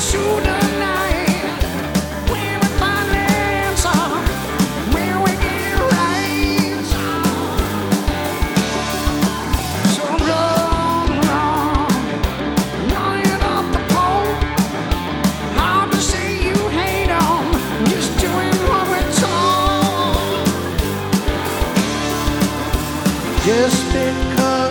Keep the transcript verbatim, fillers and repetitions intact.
through the night. When we finally answer, when we get it right. So run, run, running up the pole. Hard to say you hate 'em, just doing what we're told. Just because